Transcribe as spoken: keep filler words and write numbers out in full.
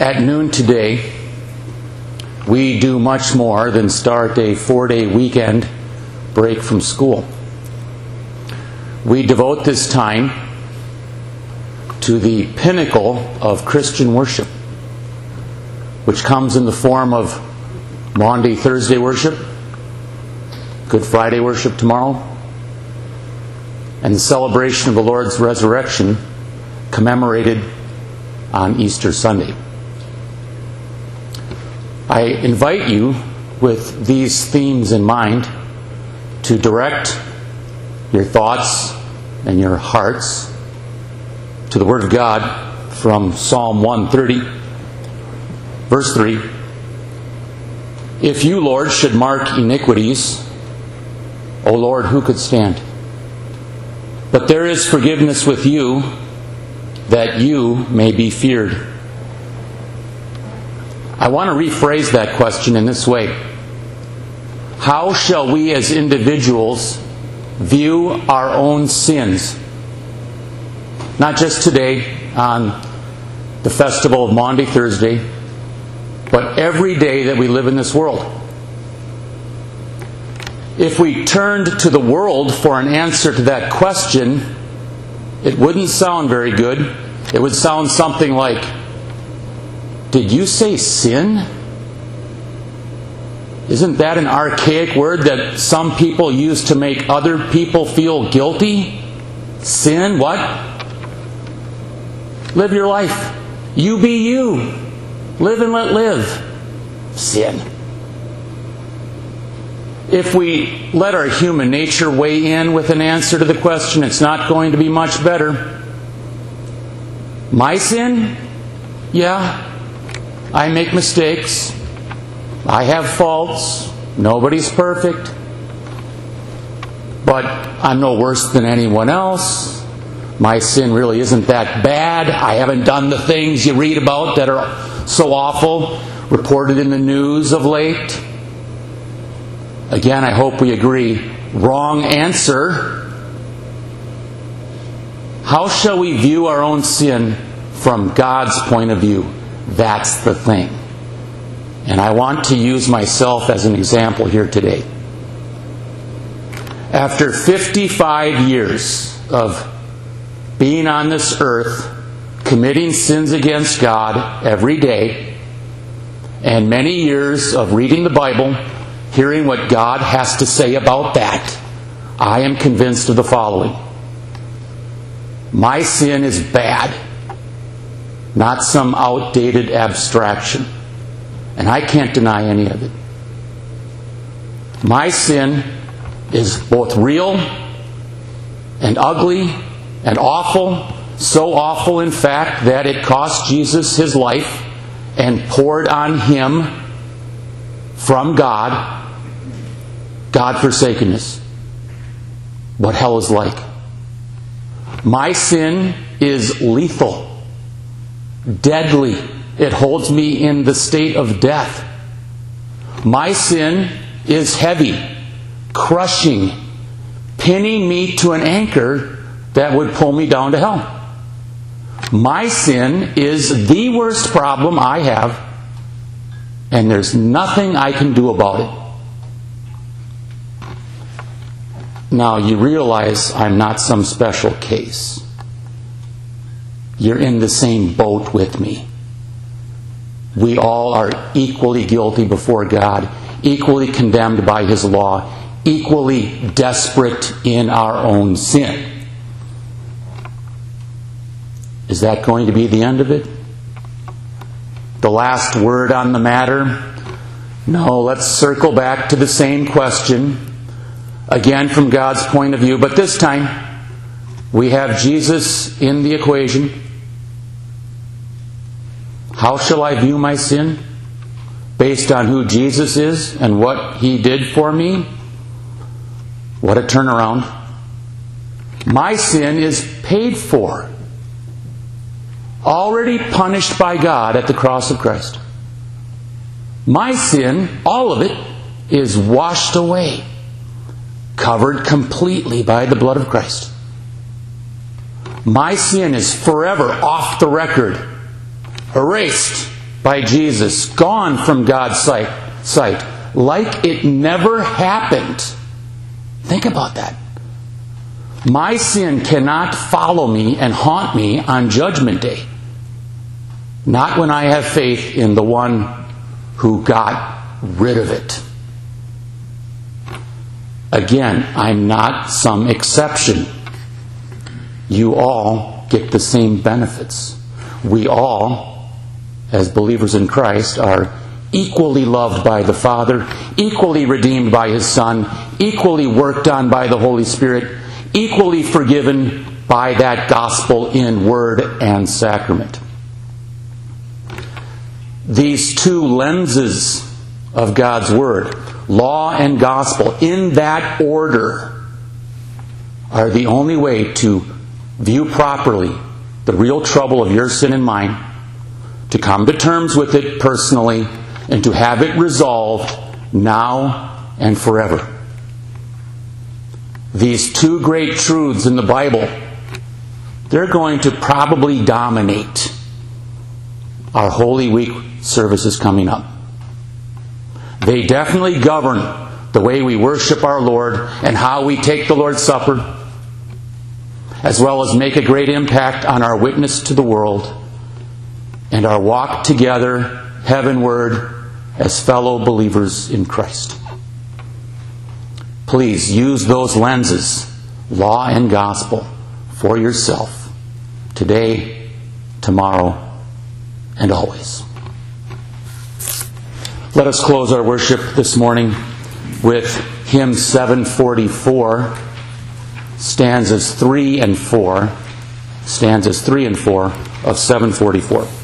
At noon today, we do much more than start a four-day weekend break from school. We devote this time to the pinnacle of Christian worship, which comes in the form of Maundy Thursday worship, Good Friday worship tomorrow, and the celebration of the Lord's resurrection commemorated on Easter Sunday. I invite you, with these themes in mind, to direct your thoughts and your hearts to the Word of God from Psalm one thirty, verse three. If you, Lord, should mark iniquities, O Lord, who could stand? But there is forgiveness with you, that you may be feared. I want to rephrase that question in this way. How shall we as individuals view our own sins? Not just today on the festival of Maundy Thursday, but every day that we live in this world. If we turned to the world for an answer to that question, it wouldn't sound very good. It would sound something like, "Did you say sin? Isn't that an archaic word that some people use to make other people feel guilty? Sin? What? Live your life. You be you. Live and let live. Sin." If we let our human nature weigh in with an answer to the question, it's not going to be much better. My sin? Yeah. I make mistakes. I have faults. Nobody's perfect. But I'm no worse than anyone else. My sin really isn't that bad. I haven't done the things you read about that are so awful, reported in the news of late. Again, I hope we agree. Wrong answer. How shall we view our own sin from God's point of view? That's the thing. And I want to use myself as an example here today. After fifty-five years of being on this earth, committing sins against God every day, and many years of reading the Bible, hearing what God has to say about that, I am convinced of the following. My sin is bad, not some outdated abstraction. And I can't deny any of it. My sin is both real and ugly and awful. So awful, in fact, that it cost Jesus his life and poured on him from God God-forsakenness. What hell is like. My sin is lethal, deadly. It holds me in the state of death. My sin is heavy, crushing, pinning me to an anchor that would pull me down to hell. My sin is the worst problem I have, and there's nothing I can do about it. Now, you realize I'm not some special case. You're in the same boat with me. We all are equally guilty before God, equally condemned by His law, equally desperate in our own sin. Is that going to be the end of it? The last word on the matter? No, let's circle back to the same question. Again, from God's point of view, but this time we have Jesus in the equation. How shall I view my sin? Based on who Jesus is and what He did for me? What a turnaround. My sin is paid for. Already punished by God at the cross of Christ. My sin, all of it, is washed away. Covered completely by the blood of Christ. My sin is forever off the record. Erased. by Jesus, gone from God's sight, sight, like it never happened. Think about that. My sin cannot follow me and haunt me on Judgment Day. Not when I have faith in the one who got rid of it. Again, I'm not some exception. You all get the same benefits. We all, as believers in Christ, are equally loved by the Father, equally redeemed by His Son, equally worked on by the Holy Spirit, equally forgiven by that gospel in word and sacrament. These two lenses of God's Word, law and gospel, in that order, are the only way to view properly the real trouble of your sin and mine, to come to terms with it personally, and to have it resolved now and forever. These two great truths in the Bible, they're going to probably dominate our Holy Week services coming up. They definitely govern the way we worship our Lord and how we take the Lord's Supper, as well as make a great impact on our witness to the world and our walk together heavenward as fellow believers in Christ. Please use those lenses, law and gospel, for yourself today, tomorrow, and always. Let us close our worship this morning with hymn seven forty-four, stanzas three and four, stanzas three and four of seven forty-four.